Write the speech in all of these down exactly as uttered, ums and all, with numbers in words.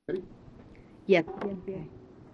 Ready? Yes. Okay.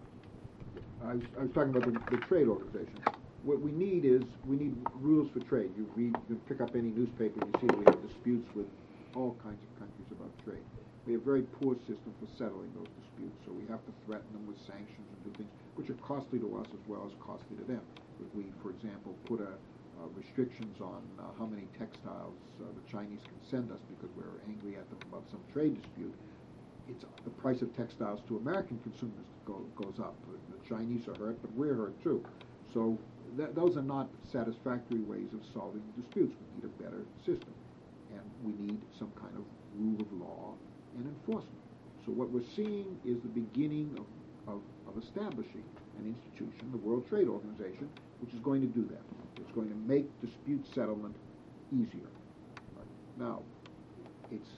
I was, I was talking about the, the trade organization. What we need is, we need rules for trade. You read, you can pick up any newspaper and you see we have disputes with all kinds of countries about trade. We have a very poor system for settling those disputes, so we have to threaten them with sanctions and do things which are costly to us as well as costly to them. If we, for example, put a, uh, restrictions on uh, how many textiles uh, the Chinese can send us because we're angry at them about some trade dispute, it's the price of textiles to American consumers go, goes up. The Chinese are hurt, but we're hurt too. So that, those are not satisfactory ways of solving disputes. We need a better system, and we need some kind of rule of law and enforcement. So what we're seeing is the beginning of, of, of establishing an institution, the World Trade Organization, which is going to do that. It's going to make dispute settlement easier. Right. Now, it's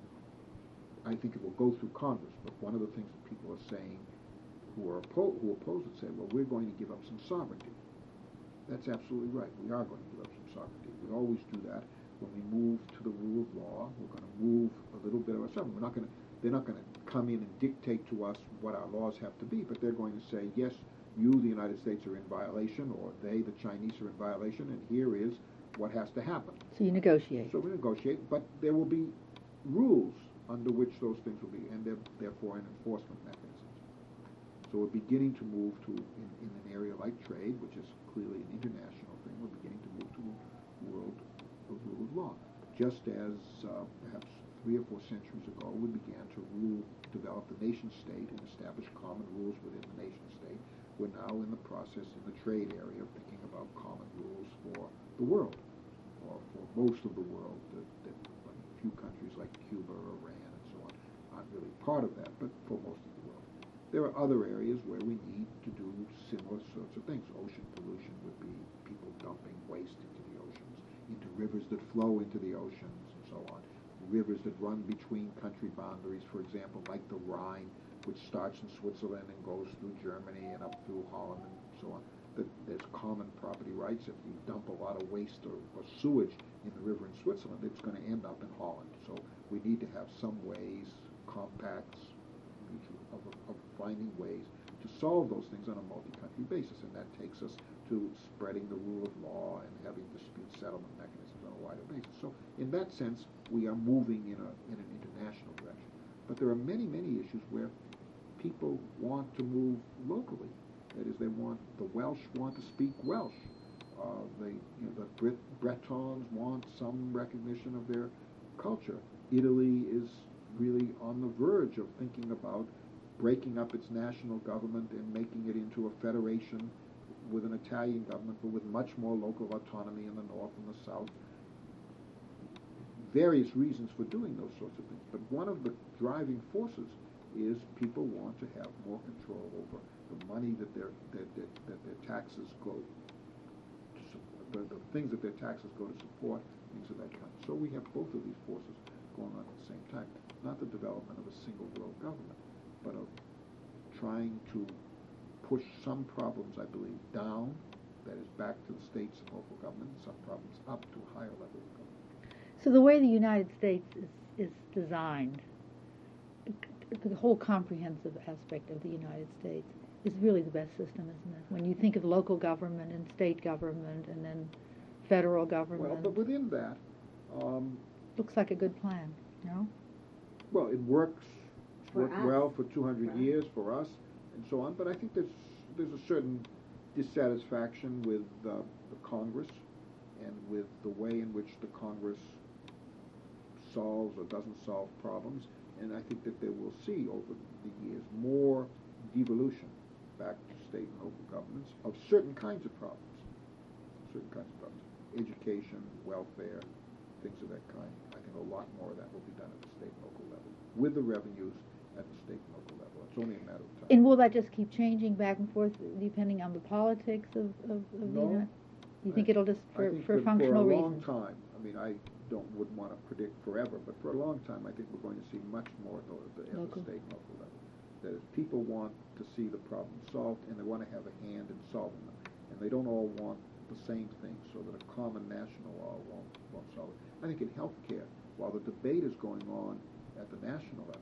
I think it will go through Congress, but one of the things that people are saying who are oppo- who oppose it say, well, we're going to give up some sovereignty. That's absolutely right. We are going to give up some sovereignty. We always do that when we move to the rule of law. We're going to move a little bit of our sovereignty. We're not going to. They're not going to come in and dictate to us what our laws have to be, but they're going to say, yes, you, the United States, are in violation, or they, the Chinese, are in violation, and here is what has to happen. So you negotiate. So we negotiate, but there will be rules under which those things will be, and therefore an enforcement mechanism. So we're beginning to move to, in, in an area like trade, which is clearly an international thing, we're beginning to move to a world of rule of law. Just as uh, perhaps three or four centuries ago we began to rule, develop the nation state and establish common rules within the nation state, we're now in the process in the trade area of thinking about common rules for the world, or for most of the world. That, that a few countries like Cuba or Iran and so on aren't really part of that, but for most of the world. There are other areas where we need to do similar sorts of things. Ocean pollution would be people dumping waste into the oceans, into rivers that flow into the oceans and so on. Rivers that run between country boundaries, for example, like the Rhine, which starts in Switzerland and goes through Germany and up through Holland and so on. That there's common property rights. If you dump a lot of waste or, or sewage in the river in Switzerland, it's going to end up in Holland. So we need to have some ways, compacts, of, of finding ways to solve those things on a multi-country basis, and that takes us to spreading the rule of law and having dispute settlement mechanisms on a wider basis. So in that sense, we are moving in, a, in an international direction. But there are many, many issues where people want to move locally. That is, they want, the Welsh want to speak Welsh. Uh, they, you know, the Brit, Bretons want some recognition of their culture. Italy is really on the verge of thinking about breaking up its national government and making it into a federation with an Italian government, but with much more local autonomy in the north and the south. Various reasons for doing those sorts of things, but one of the driving forces is people want to have more control over the money that their that, that, that their taxes go to support, the, the things that their taxes go to support, things of that kind. So we have both of these forces going on at the same time. Not the development of a single world government, but of trying to push some problems, I believe, down, that is back to the states and local government, and some problems up to a higher level of government. So the way the United States is, is designed, the whole comprehensive aspect of the United States is really the best system, isn't it? When you think of local government and state government and then federal government. Well, but within that... Um, looks like a good plan, you know? Well, it works, it's for worked us. well for two hundred Right. years for us and so on, but I think there's there's a certain dissatisfaction with uh, the Congress and with the way in which the Congress solves or doesn't solve problems, and I think that they will see over the years more devolution back to state and local governments of certain kinds of problems, certain kinds of problems, education, welfare, things of that kind. I think a lot more of that will be done at the state and local level, with the revenues at the state and local level. It's only a matter of time. And will that just keep changing back and forth depending on the politics of, of, of no, the United? You I, think it'll just, for, I think for that functional for a reasons? long time, I mean, I don't wouldn't want to predict forever, but for a long time, I think we're going to see much more at the, at the Local. state and local level. That is, people want to see the problem solved, and they want to have a hand in solving them, and they don't all want the same thing, so that a common national law won't won't solve it. I think in healthcare, while the debate is going on at the national level,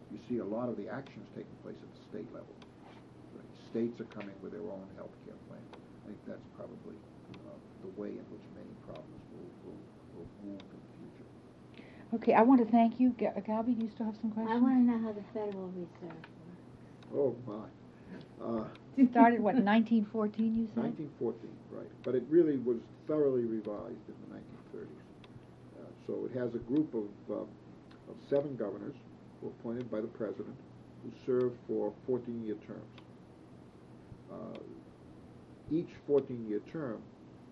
you see a lot of the actions taking place at the state level. Right? States are coming with their own health care plan. I think that's probably uh, the way in which many problems will, will, will move in the future. Okay, I want to thank you. G- Gabby, do you still have some questions? I want to know how the Federal Reserve works. Oh, my. Uh, Started, what, nineteen fourteen, you said? nineteen fourteen, right. But it really was thoroughly revised in the nineteen thirties. Uh, so it has a group of, uh, of seven governors who are appointed by the president who serve for fourteen-year terms. Uh, each fourteen-year term,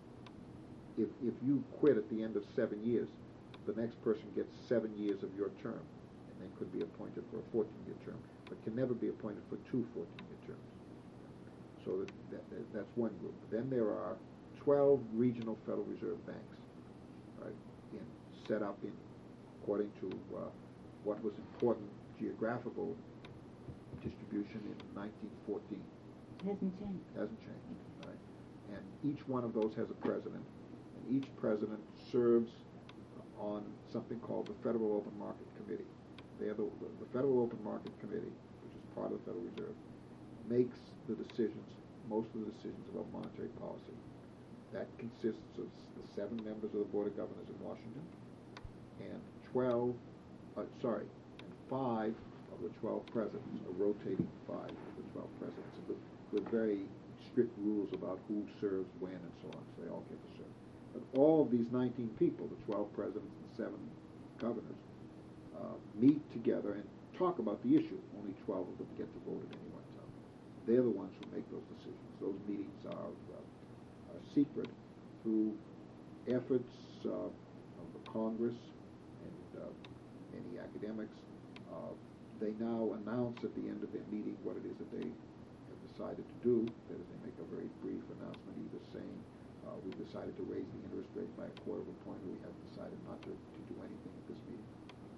if, if you quit at the end of seven years, the next person gets seven years of your term, and they could be appointed for a fourteen-year term, but can never be appointed for two fourteen-year terms. So that, that, that, that's one group. Then there are twelve regional Federal Reserve banks, right, in, set up in according to uh, what was important geographical distribution in nineteen fourteen. It hasn't changed. Hasn't changed, right? And each one of those has a president, and each president serves on something called the Federal Open Market Committee. They are the, the Federal Open Market Committee, which is part of the Federal Reserve, makes the decisions, most of the decisions about monetary policy. That consists of the seven members of the Board of Governors in Washington, and twelve, uh, sorry, and five of the twelve presidents, a rotating five of the twelve presidents, with, with very strict rules about who serves when and so on, so they all get to serve. But all of these nineteen people, the twelve presidents and the seven governors, uh, meet together and talk about the issue. Only twelve of them get to vote at any one time. They're the ones who make those decisions. Those meetings are, uh, are secret through efforts uh, of the Congress and uh, many academics. Uh, they now announce at the end of their meeting what it is that they have decided to do. That is, they make a very brief announcement, either saying, uh, we've decided to raise the interest rate by a quarter of a point, or we have decided not to, to do anything at this meeting.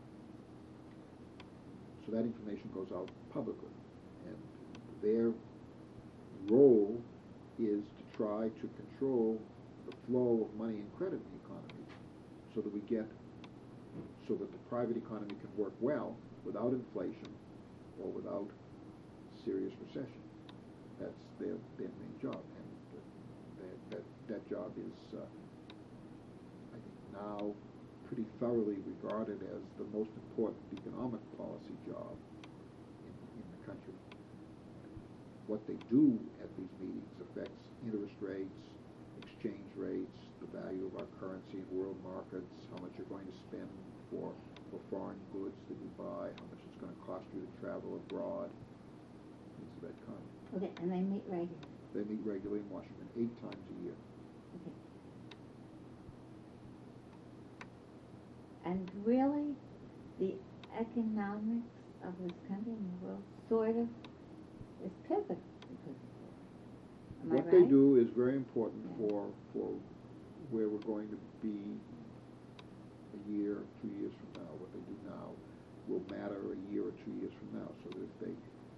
So that information goes out publicly. And their role is to try to control the flow of money and credit in the economy so that we get, so that the private economy can work well without inflation or without serious recession. That's their, their main job. And that, that, that job is, uh, I think, now pretty thoroughly regarded as the most important economic policy job in, in the country. What they do at these meetings affects interest rates, exchange rates, the value of our currency in world markets, how much you're going to spend for, for foreign goods that you buy, how much it's going to cost you to travel abroad, things of that kind. Okay, and they meet regularly. They meet regularly in Washington eight times a year. Okay. And really, the economics of this country and the world sort of is pivotal because of this. Am What I they right? do is very important Yeah. for for where we're going to be a year, two years from now. What they do now will matter a year or two years from now. So that if they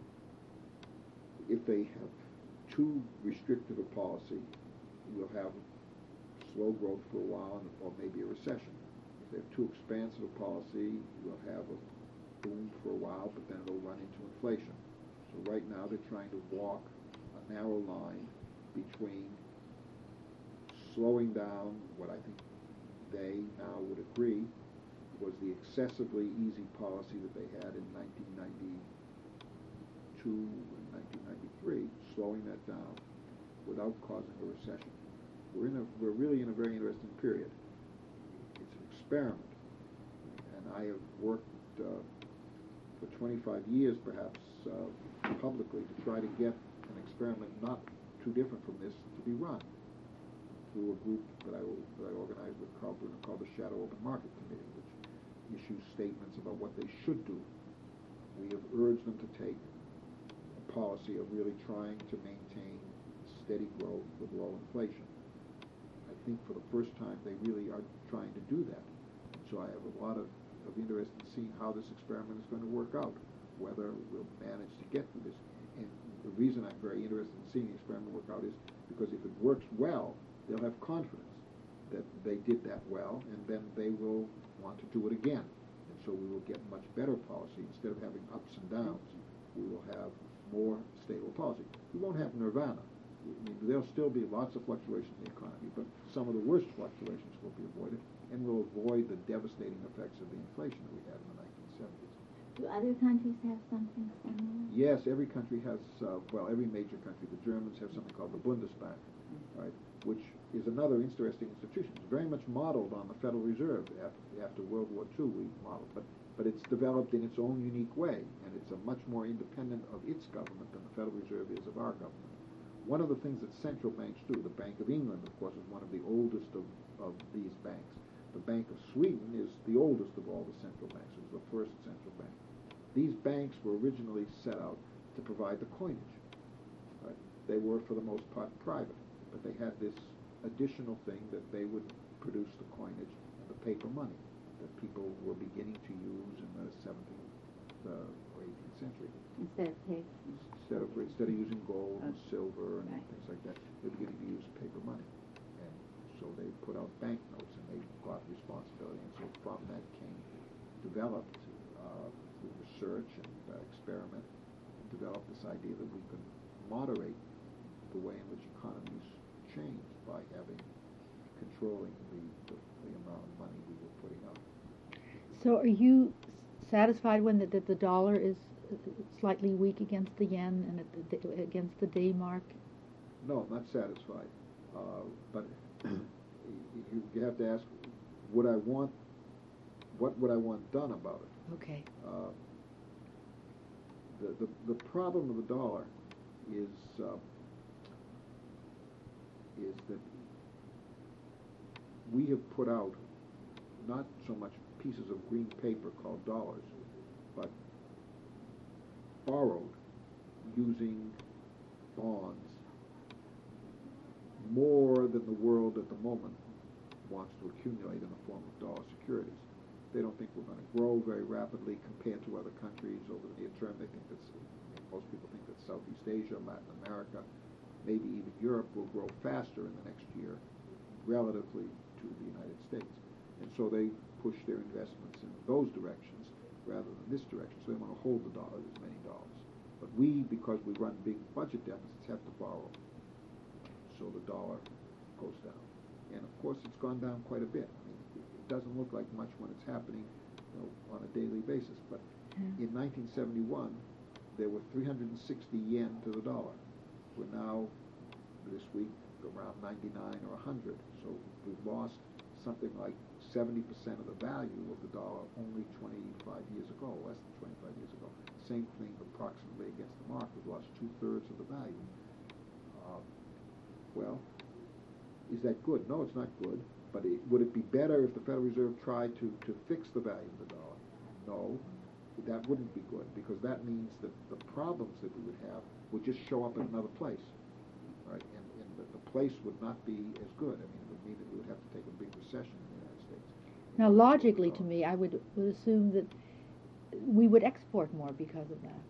if they have too restrictive a policy, we'll have slow growth for a while and, or maybe a recession. If they have too expansive a policy, we'll have a boom for a while, but then it'll run into inflation. So right now they're trying to walk a narrow line between slowing down what I think they now would agree was the excessively easy policy that they had in nineteen ninety-two and nineteen ninety-three, slowing that down without causing a recession. We're in a, we're really in a very interesting period. It's an experiment, and I have worked uh, for twenty-five years, perhaps, uh, publicly to try to get an experiment not too different from this to be run through a group that I, that I organized with Carl Brunner called the Shadow Open Market Committee, which issues statements about what they should do. We have urged them to take a policy of really trying to maintain steady growth with low inflation. I think for the first time they really are trying to do that. So I have a lot of, of interest in seeing how this experiment is going to work out, whether we'll manage to get through this. And the reason I'm very interested in seeing the experiment work out is because if it works well, they'll have confidence that they did that well, and then they will want to do it again. And so we will get much better policy. Instead of having ups and downs, we will have more stable policy. We won't have nirvana. I mean, there'll still be lots of fluctuations in the economy, but some of the worst fluctuations will be avoided, and we'll avoid the devastating effects of the inflation that we had in the nineteen seventies. Do other countries have something similar? Yes, every country has, uh, well, every major country. The Germans have something called the Bundesbank, right, which is another interesting institution. It's very much modeled on the Federal Reserve. After, after World War Two, we modeled, but but it's developed in its own unique way, and it's a much more independent of its government than the Federal Reserve is of our government. One of the things that central banks do, the Bank of England, of course, is one of the oldest of, of these banks. The Bank of Sweden is the oldest of all the central banks. It was the first central bank. These banks were originally set out to provide the coinage. Right? They were, for the most part, private, but they had this additional thing that they would produce the coinage and the paper money that people were beginning to use in the seventeenth uh, or eighteenth century. Instead of paper. Instead of instead of using gold and Oh. silver and Right. things like that, they're beginning to use paper money, and so they put out banknotes and they got responsibility. And so from that came developed uh, through research and uh, experiment, developed this idea that we could moderate the way in which economies change by having controlling the, the, the amount of money we were putting out. So are you satisfied when the, that the dollar is slightly weak against the yen and at the, against the D mark? No, I'm not satisfied. Uh, but you, you have to ask, would I want, what would I want done about it? Okay. Uh, the, the, the problem of the dollar is, uh, is that we have put out not so much pieces of green paper called dollars, but borrowed using bonds more than the world at the moment wants to accumulate in the form of dollar securities. They don't think we're going to grow very rapidly compared to other countries over the near term. They think that most people think that Southeast Asia, Latin America, maybe even Europe will grow faster in the next year relatively to the United States. And so they push their investments in those directions rather than this direction. So they want to hold the dollar, as many dollars. But we, because we run big budget deficits, have to borrow. So the dollar goes down. And of course, it's gone down quite a bit. I mean, it, it doesn't look like much when it's happening, you know, on a daily basis. But Yeah. in nineteen seventy-one, there were three hundred sixty yen to the dollar. We're now, this week, around ninety-nine or one hundred. So we've lost something like seventy percent of the value of the dollar only twenty-five years ago, less than twenty-five years ago. Same thing approximately against the mark. We've lost two-thirds of the value. Uh, well, is that good? No, it's not good. But it, would it be better if the Federal Reserve tried to, to fix the value of the dollar? No, that wouldn't be good, because that means that the problems that we would have would just show up in another place, right? And, and the, the place would not be as good. I mean, it would mean that we would have to take a big recession in the United States. Now, logically, to me, I would, would assume that we would export more because of that.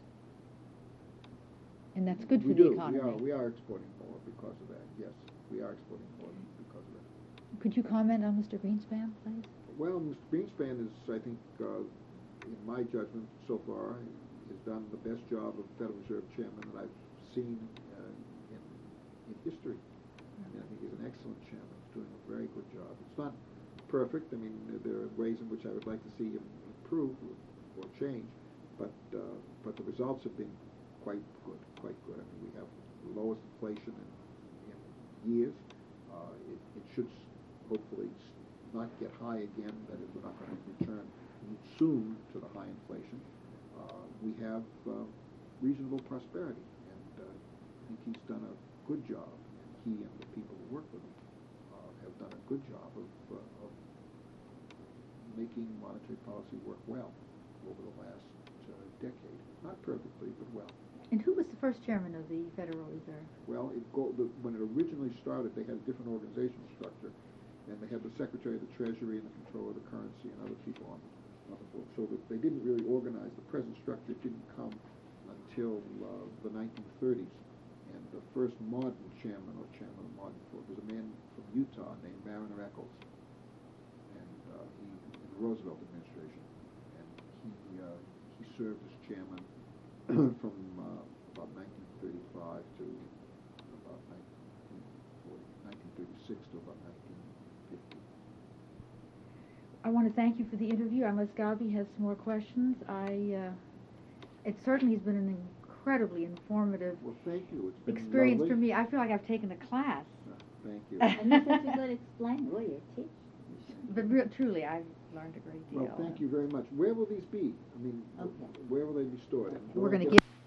And that's good for we the do. economy. We are, we are exporting more because of that, yes. We are exporting more because of that. Could you comment on Mister Greenspan, please? Well, Mister Greenspan is, I think, uh, in my judgment so far, has done the best job of Federal Reserve Chairman that I've seen uh, in, in history. I mean, I think he's an excellent chairman. He's doing a very good job. It's not perfect. I mean, there are ways in which I would like to see him improve or change, but uh, but the results have been quite good, quite good. I mean, we have the lowest inflation in, in years. Uh, it, it should hopefully not get high again, that is, we're not going to return soon to the high inflation. Uh, we have uh, reasonable prosperity, and uh, I think he's done a good job, and he and the people who work with him uh, have done a good job of, uh, of making monetary policy work well over the last uh, decade. Not perfectly, but well. And who was the first chairman of the Federal Reserve? Well, it go, the, when it originally started, they had a different organizational structure, and they had the Secretary of the Treasury and the Controller of the Currency and other people on, on the board. So that they didn't really organize. The present structure didn't come until uh, the nineteen thirties. And the first modern chairman or chairman of modern board was a man from Utah named Mariner Eccles, and uh, he in the Roosevelt administration, and he served as chairman from uh, about nineteen thirty-five to about nineteen forty, nineteen thirty-six to about nineteen fifty. I want to thank you for the interview. Unless Gabi has some more questions, I, uh, it certainly has been an incredibly informative Well, thank you. It's been experience lovely. for me. I feel like I've taken a class. Uh, Thank you. And you're such a good explainer. Well, you're a teacher. But re- truly, I've learned a great deal. Well, thank you very much. Where will these be? I mean, Okay. where will they be stored? We're going to Will I give